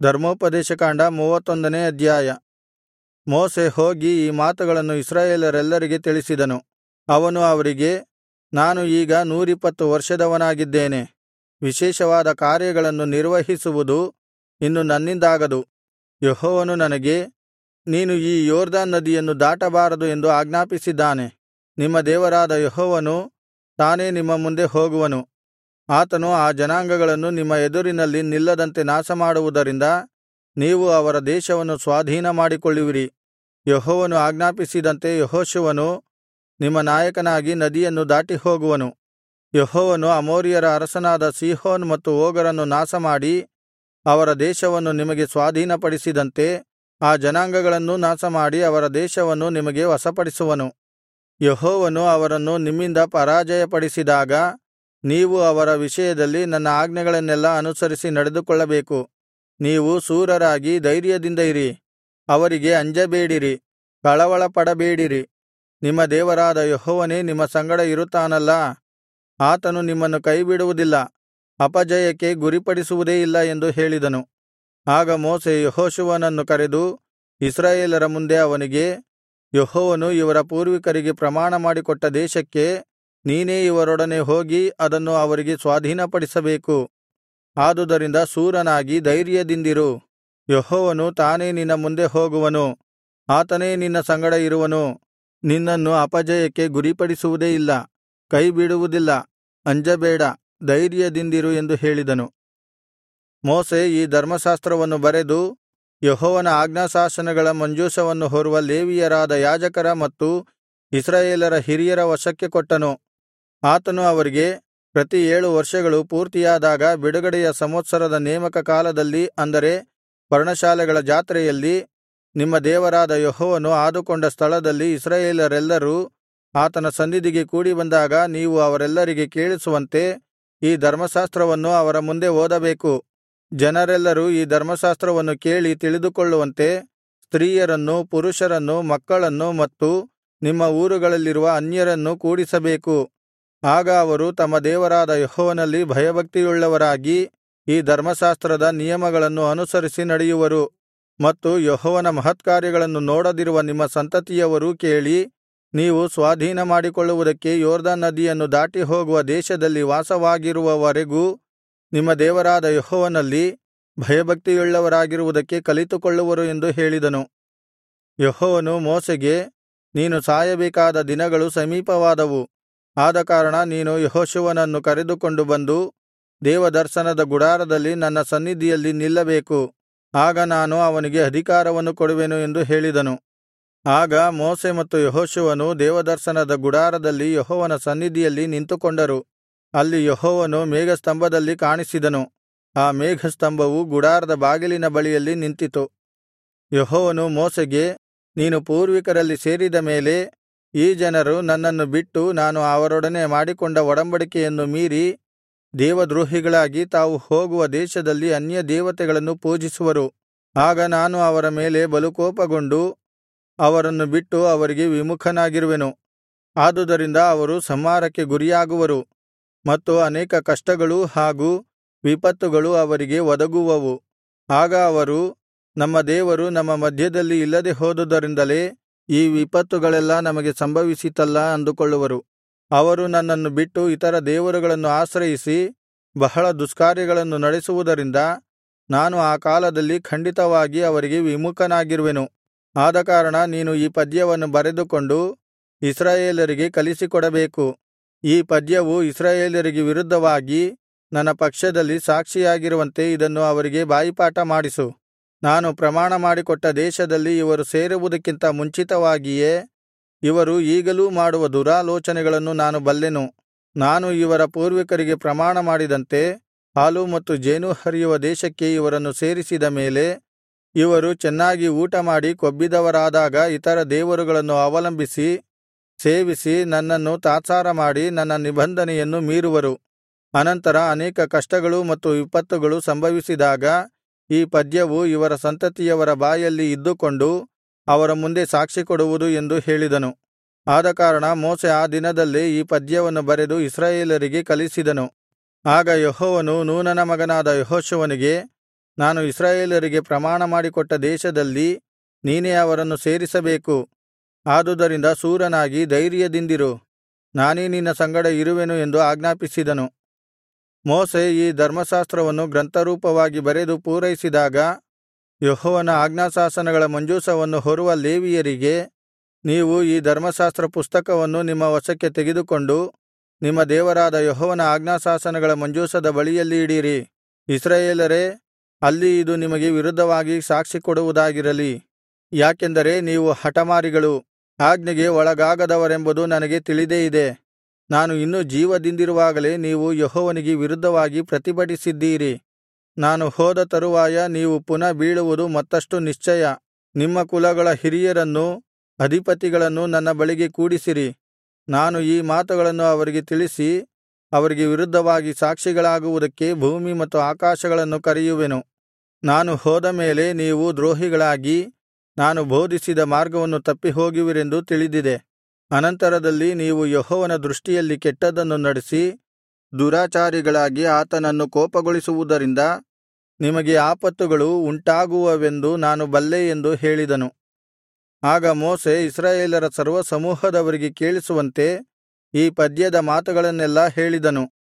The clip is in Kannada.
ಧರ್ಮೋಪದೇಶಕಾಂಡ 31ನೇ ಅಧ್ಯಾಯ. ಮೋಶೆ ಹೋಗಿ ಈ ಮಾತುಗಳನ್ನು ಇಸ್ರಾಯೇಲರೆಲ್ಲರಿಗೆ ತಿಳಿಸಿದನು. ಅವನು ಅವರಿಗೆ, ನಾನು ಈಗ 120 ವರ್ಷದವನಾಗಿದ್ದೇನೆ. ವಿಶೇಷವಾದ ಕಾರ್ಯಗಳನ್ನು ನಿರ್ವಹಿಸುವುದು ಇನ್ನು ನನ್ನಿಂದಾಗದು. ಯೆಹೋವನು ನನಗೆ, ನೀನು ಈ ಯೊರ್ದನ್ ನದಿಯನ್ನು ದಾಟಬಾರದು ಎಂದು ಆಜ್ಞಾಪಿಸಿದ್ದಾನೆ. ನಿಮ್ಮ ದೇವರಾದ ಯೆಹೋವನು ತಾನೇ ನಿಮ್ಮ ಮುಂದೆ ಹೋಗುವನು. ಆತನು ಆ ಜನಾಂಗಗಳನ್ನು ನಿಮ್ಮ ಎದುರಿನಲ್ಲಿ ನಿಲ್ಲದಂತೆ ನಾಶಮಾಡುವುದರಿಂದ ನೀವು ಅವರ ದೇಶವನ್ನು ಸ್ವಾಧೀನಮಾಡಿಕೊಳ್ಳುವಿರಿ. ಯೆಹೋವನು ಆಜ್ಞಾಪಿಸಿದಂತೆ ಯೆಹೋಶುವನು ನಿಮ್ಮ ನಾಯಕನಾಗಿ ನದಿಯನ್ನು ದಾಟಿಹೋಗುವನು. ಯೆಹೋವನು ಅಮೋರಿಯರ ಅರಸನಾದ ಸೀಹೋನ್ ಮತ್ತು ಓಗರನ್ನು ನಾಶಮಾಡಿ ಅವರ ದೇಶವನ್ನು ನಿಮಗೆ ಸ್ವಾಧೀನಪಡಿಸಿದಂತೆ ಆ ಜನಾಂಗಗಳನ್ನೂ ನಾಶಮಾಡಿ ಅವರ ದೇಶವನ್ನು ನಿಮಗೆ ವಶಪಡಿಸುವನು. ಯೆಹೋವನು ಅವರನ್ನು ನಿಮ್ಮಿಂದ ಪರಾಜಯಪಡಿಸಿದಾಗ ನೀವು ಅವರ ವಿಷಯದಲ್ಲಿ ನನ್ನ ಆಜ್ಞೆಗಳನ್ನೆಲ್ಲಾ ಅನುಸರಿಸಿ ನಡೆದುಕೊಳ್ಳಬೇಕು. ನೀವು ಶೂರರಾಗಿ ಧೈರ್ಯದಿಂದ ಇರಿ. ಅವರಿಗೆ ಅಂಜಬೇಡಿರಿ, ಕಳವಳಪಡಬೇಡಿರಿ. ನಿಮ್ಮ ದೇವರಾದ ಯೆಹೋವನೇ ನಿಮ್ಮ ಸಂಗಡ ಇರುತ್ತಾನಲ್ಲಾ. ಆತನು ನಿಮ್ಮನ್ನು ಕೈಬಿಡುವುದಿಲ್ಲ, ಅಪಜಯಕ್ಕೆ ಗುರಿಪಡಿಸುವುದೇ ಇಲ್ಲ ಎಂದು ಹೇಳಿದನು. ಆಗ ಮೋಶೆ ಯೆಹೋಶುವನನ್ನು ಕರೆದು ಇಸ್ರಾಯೇಲರ ಮುಂದೆ ಅವನಿಗೆ, ಯೆಹೋವನು ಇವರ ಪೂರ್ವಿಕರಿಗೆ ಪ್ರಮಾಣಮಾಡಿಕೊಟ್ಟ ದೇಶಕ್ಕೆ ನೀನೇ ಇವರೊಡನೆ ಹೋಗಿ ಅದನ್ನು ಅವರಿಗೆ ಸ್ವಾಧೀನಪಡಿಸಬೇಕು. ಆದುದರಿಂದ ಶೂರನಾಗಿ ಧೈರ್ಯದಿಂದಿರು. ಯೆಹೋವನು ತಾನೇ ನಿನ್ನ ಮುಂದೆ ಹೋಗುವನು. ಆತನೇ ನಿನ್ನ ಸಂಗಡ ಇರುವನು. ನಿನ್ನನ್ನು ಅಪಜಯಕ್ಕೆ ಗುರಿಪಡಿಸುವುದೇ ಇಲ್ಲ, ಕೈಬಿಡುವುದಿಲ್ಲ. ಅಂಜಬೇಡ, ಧೈರ್ಯದಿಂದಿರು ಎಂದು ಹೇಳಿದನು. ಮೋಶೆ ಈ ಧರ್ಮಶಾಸ್ತ್ರವನ್ನು ಬರೆದು ಯೆಹೋವನ ಆಜ್ಞಾಶಾಸನಗಳ ಮಂಜೂಷವನ್ನು ಹೊರುವ ಲೇವಿಯರಾದ ಯಾಜಕರ ಮತ್ತು ಇಸ್ರಾಯೇಲರ ಹಿರಿಯರ ವಶಕ್ಕೆ ಕೊಟ್ಟನು. ಆತನು ಅವರಿಗೆ, ಪ್ರತಿ 7 ವರ್ಷಗಳು ಪೂರ್ತಿಯಾದಾಗ ಬಿಡುಗಡೆಯ ಸಂವತ್ಸರದ ನೇಮಕ ಕಾಲದಲ್ಲಿ, ಅಂದರೆ ಪರ್ಣಶಾಲೆಗಳ ಜಾತ್ರೆಯಲ್ಲಿ, ನಿಮ್ಮ ದೇವರಾದ ಯೆಹೋವನು ಆದುಕೊಂಡ ಸ್ಥಳದಲ್ಲಿ ಇಸ್ರಾಯೇಲರೆಲ್ಲರೂ ಆತನ ಸನ್ನಿಧಿಗೆ ಕೂಡಿಬಂದಾಗ ನೀವು ಅವರೆಲ್ಲರಿಗೆ ಕೇಳಿಸುವಂತೆ ಈ ಧರ್ಮಶಾಸ್ತ್ರವನ್ನು ಅವರ ಮುಂದೆ ಓದಬೇಕು. ಜನರೆಲ್ಲರೂ ಈ ಧರ್ಮಶಾಸ್ತ್ರವನ್ನು ಕೇಳಿ ತಿಳಿದುಕೊಳ್ಳುವಂತೆ ಸ್ತ್ರೀಯರನ್ನೂ ಪುರುಷರನ್ನೂ ಮಕ್ಕಳನ್ನೂ ಮತ್ತು ನಿಮ್ಮ ಊರುಗಳಲ್ಲಿರುವ ಅನ್ಯರನ್ನೂ ಕೂಡಿಸಬೇಕು. ಆಗ ಅವರು ತಮ್ಮ ದೇವರಾದ ಯೆಹೋವನಲ್ಲಿ ಭಯಭಕ್ತಿಯುಳ್ಳವರಾಗಿ ಈ ಧರ್ಮಶಾಸ್ತ್ರದ ನಿಯಮಗಳನ್ನು ಅನುಸರಿಸಿ ನಡೆಯುವರು. ಮತ್ತು ಯೆಹೋವನ ಮಹತ್ಕಾರ್ಯಗಳನ್ನು ನೋಡದಿರುವ ನಿಮ್ಮ ಸಂತತಿಯವರೂ ಕೇಳಿ, ನೀವು ಸ್ವಾಧೀನಮಾಡಿಕೊಳ್ಳುವುದಕ್ಕೆ ಯೊರ್ದನ್ ನದಿಯನ್ನು ದಾಟಿ ಹೋಗುವ ದೇಶದಲ್ಲಿ ವಾಸವಾಗಿರುವವರೆಗೂ ನಿಮ್ಮ ದೇವರಾದ ಯೆಹೋವನಲ್ಲಿ ಭಯಭಕ್ತಿಯುಳ್ಳವರಾಗಿರುವುದಕ್ಕೆ ಕಲಿತುಕೊಳ್ಳುವರು ಎಂದು ಹೇಳಿದನು. ಯೆಹೋವನು ಮೋಶೆಗೆ, ನೀನು ಸಾಯಬೇಕಾದ ದಿನಗಳು ಸಮೀಪವಾದವು. ಆದಕಾರಣ ನೀನು ಯೆಹೋಶುವನನ್ನು ಕರೆದುಕೊಂಡು ಬಂದು ದೇವದರ್ಶನದ ಗುಡಾರದಲ್ಲಿ ನನ್ನ ಸನ್ನಿಧಿಯಲ್ಲಿ ನಿಲ್ಲಬೇಕು. ಆಗ ನಾನು ಅವನಿಗೆ ಅಧಿಕಾರವನ್ನು ಕೊಡುವೆನು ಎಂದು ಹೇಳಿದನು. ಆಗ ಮೋಶೆ ಮತ್ತು ಯೆಹೋಶುವನು ದೇವದರ್ಶನದ ಗುಡಾರದಲ್ಲಿ ಯೆಹೋವನ ಸನ್ನಿಧಿಯಲ್ಲಿ ನಿಂತುಕೊಂಡರು. ಅಲ್ಲಿ ಯೆಹೋವನು ಮೇಘಸ್ತಂಭದಲ್ಲಿ ಕಾಣಿಸಿದನು. ಆ ಮೇಘಸ್ತಂಭವು ಗುಡಾರದ ಬಾಗಿಲಿನ ಬಳಿಯಲ್ಲಿ ನಿಂತಿತು. ಯೆಹೋವನು ಮೋಶೆಗೆ, ನೀನು ಪೂರ್ವಿಕರಲ್ಲಿ ಸೇರಿದ ಮೇಲೆ ಈ ಜನರು ನನ್ನನ್ನು ಬಿಟ್ಟು ನಾನು ಅವರೊಡನೆ ಮಾಡಿಕೊಂಡ ಒಡಂಬಡಿಕೆಯನ್ನು ಮೀರಿ ದೇವದ್ರೋಹಿಗಳಾಗಿ ತಾವು ಹೋಗುವ ದೇಶದಲ್ಲಿ ಅನ್ಯ ದೇವತೆಗಳನ್ನು ಪೂಜಿಸುವರು. ಆಗ ನಾನು ಅವರ ಮೇಲೆ ಬಲುಕೋಪಗೊಂಡು ಅವರನ್ನು ಬಿಟ್ಟು ಅವರಿಗೆ ವಿಮುಖನಾಗಿರುವೆನು. ಆದುದರಿಂದ ಅವರು ಸಂಹಾರಕ್ಕೆ ಗುರಿಯಾಗುವರು ಮತ್ತು ಅನೇಕ ಕಷ್ಟಗಳೂ ಹಾಗೂ ವಿಪತ್ತುಗಳು ಅವರಿಗೆ ಒದಗುವವು. ಆಗ ಅವರು, ನಮ್ಮ ದೇವರು ನಮ್ಮ ಮಧ್ಯದಲ್ಲಿ ಇಲ್ಲದೆ ಹೋದುದರಿಂದಲೇ ಈ ವಿಪತ್ತುಗಳೆಲ್ಲಾ ನಮಗೆ ಸಂಭವಿಸಿತಲ್ಲಾ ಅಂದುಕೊಳ್ಳುವರು. ಅವರು ನನ್ನನ್ನು ಬಿಟ್ಟು ಇತರ ದೇವರುಗಳನ್ನು ಆಶ್ರಯಿಸಿ ಬಹಳ ದುಷ್ಕಾರ್ಯಗಳನ್ನು ನಡೆಸುವುದರಿಂದ ನಾನು ಆ ಕಾಲದಲ್ಲಿ ಖಂಡಿತವಾಗಿ ಅವರಿಗೆ ವಿಮುಖನಾಗಿರುವೆನು. ಆದಕಾರಣ ನೀನು ಈ ಪದ್ಯವನ್ನು ಬರೆದುಕೊಂಡು ಇಸ್ರಾಯೇಲರಿಗೆ ಕಲಿಸಿಕೊಡಬೇಕು. ಈ ಪದ್ಯವು ಇಸ್ರಾಯೇಲರಿಗೆ ವಿರುದ್ಧವಾಗಿ ನನ್ನ ಪಕ್ಷದಲ್ಲಿ ಸಾಕ್ಷಿಯಾಗಿರುವಂತೆ ಇದನ್ನು ಅವರಿಗೆ ಬಾಯಿಪಾಠ ಮಾಡಿಸು. ನಾನು ಪ್ರಮಾಣ ಮಾಡಿಕೊಟ್ಟ ದೇಶದಲ್ಲಿ ಇವರು ಸೇರುವುದಕ್ಕಿಂತ ಮುಂಚಿತವಾಗಿಯೇ ಇವರು ಈಗಲೂ ಮಾಡುವ ದುರಾಲೋಚನೆಗಳನ್ನು ನಾನು ಬಲ್ಲೆನು. ನಾನು ಇವರ ಪೂರ್ವಿಕರಿಗೆ ಪ್ರಮಾಣ ಮಾಡಿದಂತೆ ಹಾಲು ಮತ್ತು ಜೇನು ಹರಿಯುವ ದೇಶಕ್ಕೆ ಇವರನ್ನು ಸೇರಿಸಿದ ಮೇಲೆ ಇವರು ಚೆನ್ನಾಗಿ ಊಟಮಾಡಿ ಕೊಬ್ಬಿದವರಾದಾಗ ಇತರ ದೇವರುಗಳನ್ನು ಅವಲಂಬಿಸಿ ಸೇವಿಸಿ ನನ್ನನ್ನು ತಾತ್ಸಾರ ಮಾಡಿ ನನ್ನ ನಿಬಂಧನೆಯನ್ನು ಮೀರುವರು. ಅನಂತರ ಅನೇಕ ಕಷ್ಟಗಳು ಮತ್ತು ವಿಪತ್ತುಗಳು ಸಂಭವಿಸಿದಾಗ ಈ ಪದ್ಯವು ಇವರ ಸಂತತಿಯವರ ಬಾಯಲ್ಲಿ ಇದ್ದುಕೊಂಡು ಅವರ ಮುಂದೆ ಸಾಕ್ಷಿಕೊಡುವುದು ಎಂದು ಹೇಳಿದನು. ಆದಕಾರಣ ಮೋಶೆ ಆ ದಿನದಲ್ಲೇ ಈ ಪದ್ಯವನ್ನು ಬರೆದು ಇಸ್ರಾಯೇಲರಿಗೆ ಕಲಿಸಿದನು. ಆಗ ಯೆಹೋವನು ನೂನನ ಮಗನಾದ ಯೆಹೋಶುವನಿಗೆ, ನಾನು ಇಸ್ರಾಯೇಲರಿಗೆ ಪ್ರಮಾಣ ಮಾಡಿಕೊಟ್ಟ ದೇಶದಲ್ಲಿ ನೀನೇ ಅವರನ್ನು ಸೇರಿಸಬೇಕು. ಆದುದರಿಂದ ಶೂರನಾಗಿ ಧೈರ್ಯದಿಂದಿರು, ನಾನೇ ನಿನ್ನ ಸಂಗಡ ಇರುವೆನು ಎಂದು ಆಜ್ಞಾಪಿಸಿದನು. ಮೋಶೆ ಈ ಧರ್ಮಶಾಸ್ತ್ರವನ್ನು ಗ್ರಂಥರೂಪವಾಗಿ ಬರೆದು ಪೂರೈಸಿದಾಗ, ಯೆಹೋವನ ಆಜ್ಞಾಶಾಸನಗಳ ಮಂಜೂಷವನ್ನು ಹೊರುವ ಲೇವಿಯರಿಗೆ, ನೀವು ಈ ಧರ್ಮಶಾಸ್ತ್ರ ಪುಸ್ತಕವನ್ನು ನಿಮ್ಮ ವಶಕ್ಕೆ ತೆಗೆದುಕೊಂಡು ನಿಮ್ಮ ದೇವರಾದ ಯೆಹೋವನ ಆಜ್ಞಾಶಾಸನಗಳ ಮಂಜೂಷದ ಬಳಿಯಲ್ಲಿ ಇಡಿರಿ. ಇಸ್ರಾಯೇಲರೇ, ಅಲ್ಲಿ ಇದು ನಿಮಗೆ ವಿರುದ್ಧವಾಗಿ ಸಾಕ್ಷಿ ಕೊಡುವುದಾಗಿರಲಿ. ಯಾಕೆಂದರೆ ನೀವು ಹಠಮಾರಿಗಳು, ಆಜ್ಞೆಗೆ ಒಳಗಾಗದವರೆಂಬುದು ನನಗೆ ತಿಳಿದೇ ಇದೆ. ನಾನು ಇನ್ನೂ ಜೀವದಿಂದಿರುವಾಗಲೇ ನೀವು ಯೆಹೋವನಿಗೆ ವಿರುದ್ಧವಾಗಿ ಪ್ರತಿಭಟಿಸಿದ್ದೀರಿ. ನಾನು ಹೋದ ತರುವಾಯ ನೀವು ಪುನಃ ಬೀಳುವುದು ಮತ್ತಷ್ಟು ನಿಶ್ಚಯ. ನಿಮ್ಮ ಕುಲಗಳ ಹಿರಿಯರನ್ನೂ ಅಧಿಪತಿಗಳನ್ನೂ ನನ್ನ ಬಳಿಗೆ ಕೂಡಿಸಿರಿ. ನಾನು ಈ ಮಾತುಗಳನ್ನು ಅವರಿಗೆ ತಿಳಿಸಿ, ಅವರಿಗೆ ವಿರುದ್ಧವಾಗಿ ಸಾಕ್ಷಿಗಳಾಗುವುದಕ್ಕೆ ಭೂಮಿ ಮತ್ತು ಆಕಾಶಗಳನ್ನು ಕರೆಯುವೆನು. ನಾನು ಹೋದ ಮೇಲೆ ನೀವು ದ್ರೋಹಿಗಳಾಗಿ ನಾನು ಬೋಧಿಸಿದ ಮಾರ್ಗವನ್ನು ತಪ್ಪಿಹೋಗುವಿರೆಂದು ತಿಳಿದಿದೆ. ಅನಂತರದಲ್ಲಿ ನೀವು ಯೆಹೋವನ ದೃಷ್ಟಿಯಲ್ಲಿ ಕೆಟ್ಟದ್ದನ್ನು ನಡೆಸಿ ದುರಾಚಾರಿಗಳಾಗಿ ಆತನನ್ನು ಕೋಪಗೊಳಿಸುವುದರಿಂದ ನಿಮಗೆ ಆಪತ್ತುಗಳು ಉಂಟಾಗುವವೆಂದು ನಾನು ಬಲ್ಲೆ ಎಂದು ಹೇಳಿದನು. ಆಗ ಮೋಶೆ ಇಸ್ರಾಯೇಲರ ಸರ್ವಸಮೂಹದವರಿಗೆ ಕೇಳಿಸುವಂತೆ ಈ ಪದ್ಯದ ಮಾತುಗಳನ್ನೆಲ್ಲಾ ಹೇಳಿದನು.